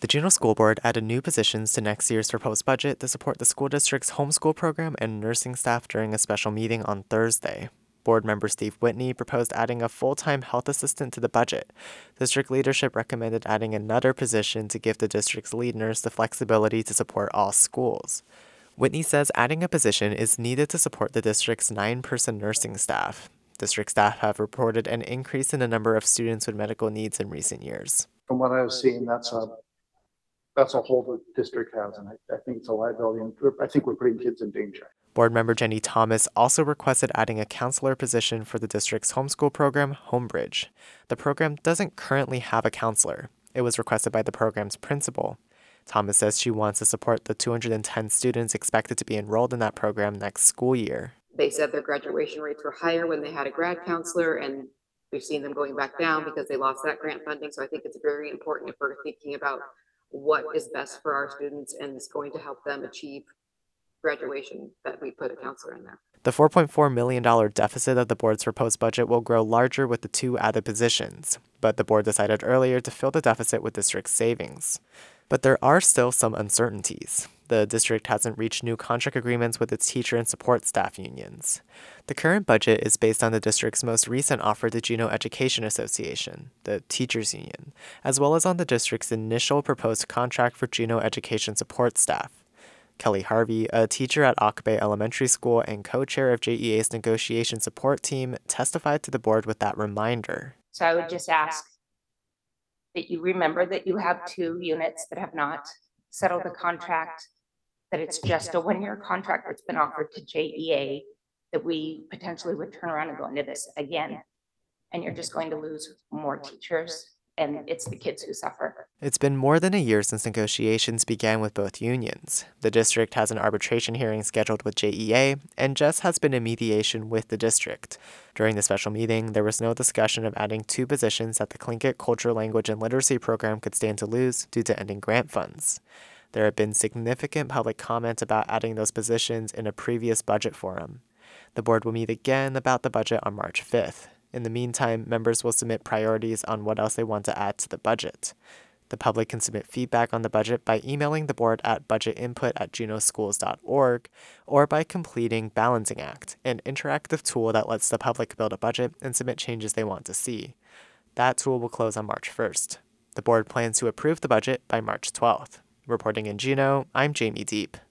The Juneau School Board added new positions to next year's proposed budget to support the school district's homeschool program and nursing staff during a special meeting on Thursday. Board member Steve Whitney proposed adding a full-time health assistant to the budget. District leadership recommended adding another position to give the district's lead nurse the flexibility to support all schools. Whitney says adding a position is needed to support the district's 9-person nursing staff. District staff have reported an increase in the number of students with medical needs in recent years. From what I was seeing, that's a hole the district has, and I think it's a liability, and I think we're putting kids in danger. Board member Jenny Thomas also requested adding a counselor position for the district's homeschool program, Homebridge. The program doesn't currently have a counselor. It was requested by the program's principal. Thomas says she wants to support the 210 students expected to be enrolled in that program next school year. They said their graduation rates were higher when they had a grad counselor, and we've seen them going back down because they lost that grant funding. So I think it's very important if we're thinking about what is best for our students and is going to help them achieve graduation that we put a counselor in there. The $4.4 million deficit of the board's proposed budget will grow larger with the two added positions, but the board decided earlier to fill the deficit with district savings. But there are still some uncertainties. The district hasn't reached new contract agreements with its teacher and support staff unions. The current budget is based on the district's most recent offer to Juneau Education Association, the teachers union, as well as on the district's initial proposed contract for Juneau Education support staff. Kelly Harvey, a teacher at Ock Bay Elementary School and co-chair of JEA's negotiation support team, testified to the board with that reminder. So I would just ask that you remember that you have two units that have not settled the contract, that it's just a one-year contract that's been offered to JEA, that we potentially would turn around and go into this again. And you're just going to lose more teachers, and it's the kids who suffer. It's been more than a year since negotiations began with both unions. The district has an arbitration hearing scheduled with JEA, and Jess has been in mediation with the district. During the special meeting, there was no discussion of adding two positions that the Tlingit Culture, Language, and Literacy program could stand to lose due to ending grant funds. There have been significant public comment about adding those positions in a previous budget forum. The board will meet again about the budget on March 5th. In the meantime, members will submit priorities on what else they want to add to the budget. The public can submit feedback on the budget by emailing the board at budgetinput@juneauschools.org or by completing Balancing Act, an interactive tool that lets the public build a budget and submit changes they want to see. That tool will close on March 1st. The board plans to approve the budget by March 12th. Reporting in Juneau, I'm Jamie Deep.